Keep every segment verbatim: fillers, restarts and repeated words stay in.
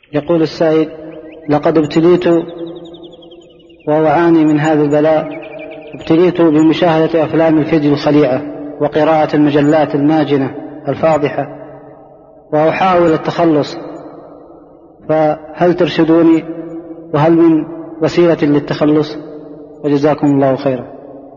يقول السائل: لقد ابتليت وأعاني من هذا البلاء. ابتليت بمشاهدة أفلام الفيديو الخليعة وقراءة المجلات الماجنة الفاضحة، وأحاول التخلص، فهل ترشدوني؟ وهل من وسيلة للتخلص؟ وجزاكم الله خيرا.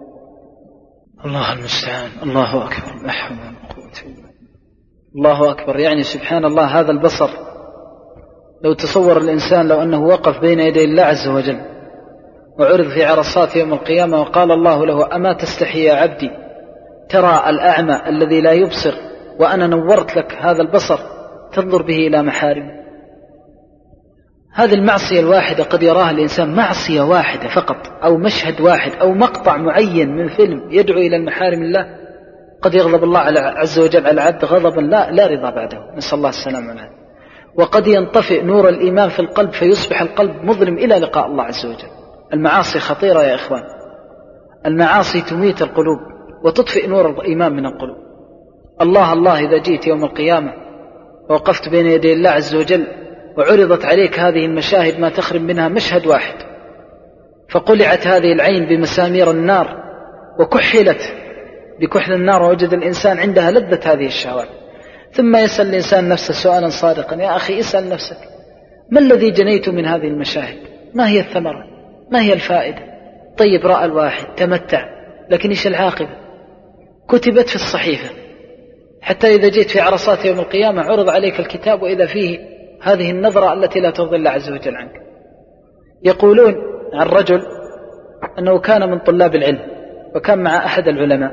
الله المستعان. الله أكبر. لا حول ولا قوة إلا بالله. الله أكبر. يعني سبحان الله، هذا البصر لو تصور الإنسان لو أنه وقف بين يدي الله عز وجل وعرض في عرصات يوم القيامة وقال الله له: أما تستحي يا عبدي ترى الأعمى الذي لا يبصر وأنا نورت لك هذا البصر تنظر به إلى محارم. هذه المعصية الواحدة قد يراها الإنسان، معصية واحدة فقط، أو مشهد واحد، أو مقطع معين من فيلم يدعو إلى المحارم الله، قد يغضب الله عز وجل على العبد غضبا لا, لا رضا بعده، نسأل الله السلامة والعافية. وقد ينطفئ نور الإيمان في القلب فيصبح القلب مظلم إلى لقاء الله عز وجل. المعاصي خطيرة يا إخوان، المعاصي تميت القلوب وتطفئ نور الإيمان من القلوب. الله الله إذا جئت يوم القيامة ووقفت بين يدي الله عز وجل وعرضت عليك هذه المشاهد ما تخرم منها مشهد واحد، فقلعت هذه العين بمسامير النار وكحلت بكحل النار، ووجد الإنسان عندها لذة هذه الشهوات، ثم يسأل الإنسان نفسه سؤالا صادقا: يا أخي اسأل نفسك، ما الذي جنيت من هذه المشاهد؟ ما هي الثمرة؟ ما هي الفائدة؟ طيب رأى الواحد تمتع، لكن إيش العاقبة؟ كتبت في الصحيفة، حتى إذا جئت في عرصات يوم القيامة عرض عليك الكتاب وإذا فيه هذه النظرة التي لا ترضي الله عز وجل عنك. يقولون عن رجل أنه كان من طلاب العلم وكان مع أحد العلماء،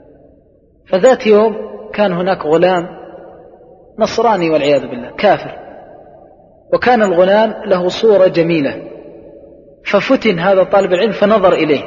فذات يوم كان هناك غلام نصراني والعياذ بالله كافر، وكان الغلام له صورة جميلة، ففتن هذا طالب العلم فنظر إليه،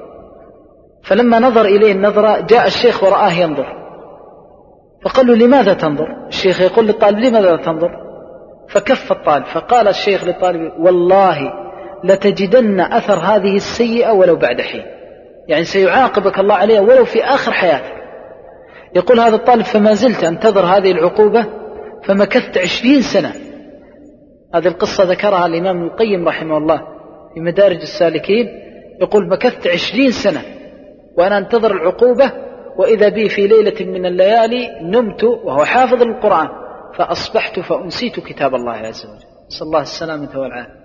فلما نظر إليه النظرة جاء الشيخ ورآه ينظر، فقال له: لماذا تنظر؟ الشيخ يقول للطالب: لماذا تنظر؟ فكف الطالب، فقال الشيخ للطالب: والله لتجدن أثر هذه السيئة ولو بعد حين، يعني سيعاقبك الله عليها ولو في آخر حياتك. يقول هذا الطالب: فما زلت أنتظر هذه العقوبة فمكثت عشرين سنة. هذه القصة ذكرها الإمام ابن القيم رحمه الله في مدارج السالكين، يقول: مكثت عشرين سنة وأنا أنتظر العقوبة، وإذا بي في ليلة من الليالي نمت وهو حافظ القرآن فأصبحت فأنسيت كتاب الله عز وجل، نسأل الله السلامة والعافية.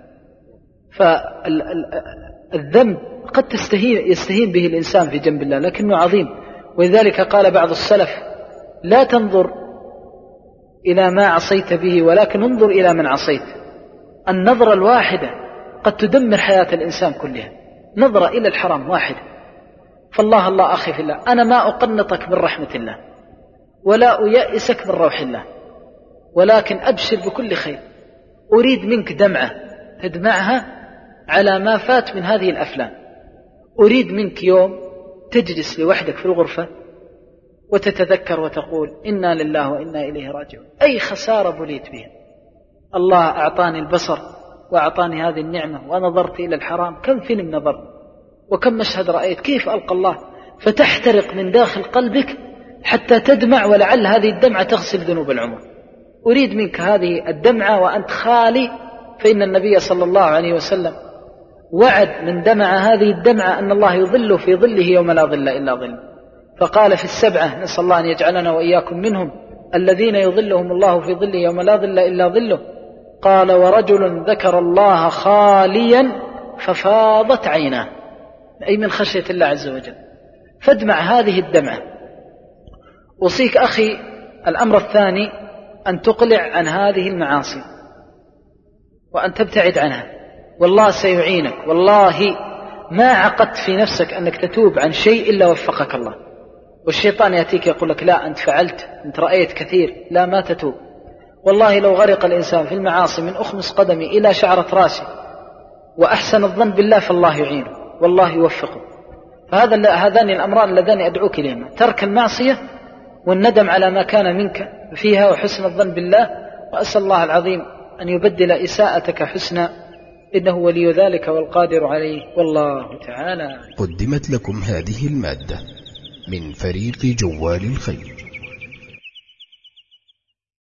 فالذنب قد تستهين يستهين به الإنسان في جنب الله، لكنه عظيم، ولذلك قال بعض السلف: لا تنظر إلى ما عصيت به ولكن انظر إلى من عصيت. النظرة الواحدة قد تدمر حياة الإنسان كلها، نظرة إلى الحرام واحدة. فالله الله أخي في الله، أنا ما أقنطك من رحمة الله ولا أيأسك من روح الله، ولكن أبشر بكل خير. أريد منك دمعة تدمعها على ما فات من هذه الأفلام. أريد منك يوم تجلس لوحدك في الغرفة وتتذكر وتقول: إنا لله وإنا إليه راجعون. أي خسارة بليت بها. الله أعطاني البصر وأعطاني هذه النعمة ونظرت إلى الحرام، كم فيلم نظرت وكم مشهد رأيت، كيف ألقى الله؟ فتحترق من داخل قلبك حتى تدمع، ولعل هذه الدمعة تغسل ذنوب العمر. أريد منك هذه الدمعة وأنت خالي، فإن النبي صلى الله عليه وسلم وعد من دمع هذه الدمعة أن الله يظل في ظله يوم لا ظل إلا ظل، فقال في السبعة، نسأل الله أن يجعلنا وإياكم منهم، الذين يظلهم الله في ظله يوم لا ظل إلا ظله، قال: ورجل ذكر الله خاليا ففاضت عيناه، أي من خشية الله عز وجل. فادمع هذه الدمعة. أوصيك أخي الأمر الثاني أن تقلع عن هذه المعاصي وأن تبتعد عنها، والله سيعينك. والله ما عقدت في نفسك أنك تتوب عن شيء إلا وفقك الله، والشيطان يأتيك يقول لك: لا أنت فعلت، أنت رأيت كثير، لا ما تتوب. والله لو غرق الإنسان في المعاصي من أخمص قدمي إلى شعرة راسي وأحسن الظن بالله فالله يعينه والله يوفقه. فهذا هذان الأمران اللذان أدعوك إليهما: ترك المعصية والندم على ما كان منك فيها وحسن الظن بالله. وأسأل الله العظيم أن يبدل إساءتك حسنا، إنه ولي ذلك والقادر عليه، والله تعالى. قدمت لكم هذه المادة من فريق جوال الخير.